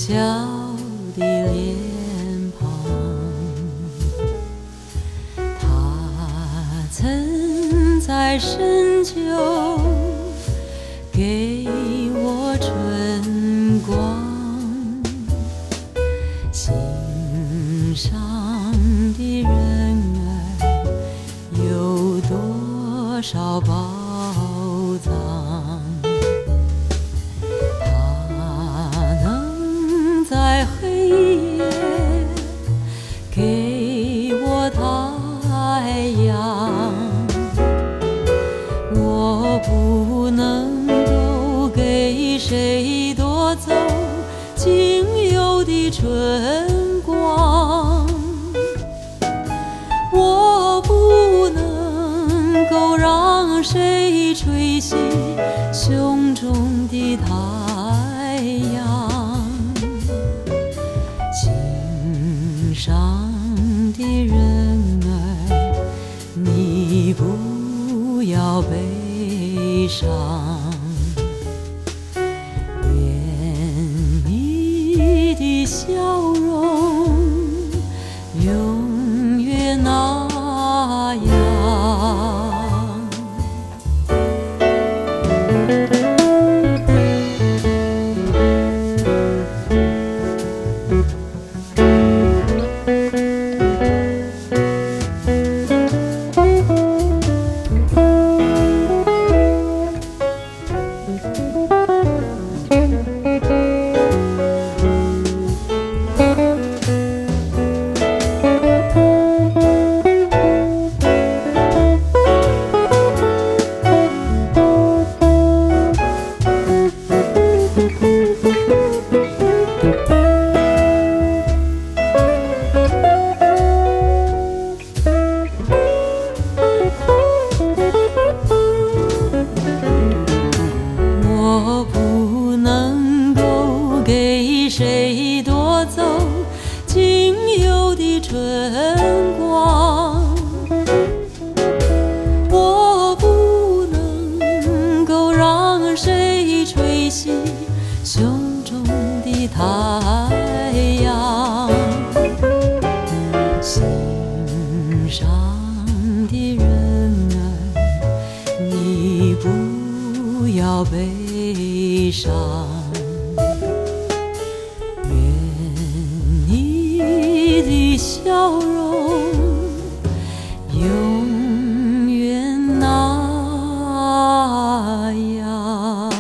小的脸庞，他曾在深秋给我春光，心上的人儿有多少宝藏，他能在黑夜给我太阳，我不能够给谁夺走仅有的春光，我不能够让谁吹熄胸中的太阳，心上的人儿，你不要悲伤，愿你的笑容永远那样。我不能够给谁夺走仅有的春光，我不能够让谁吹熄胸中的太阳，心上的人儿，你不要悲伤，愿你的笑容永远那样。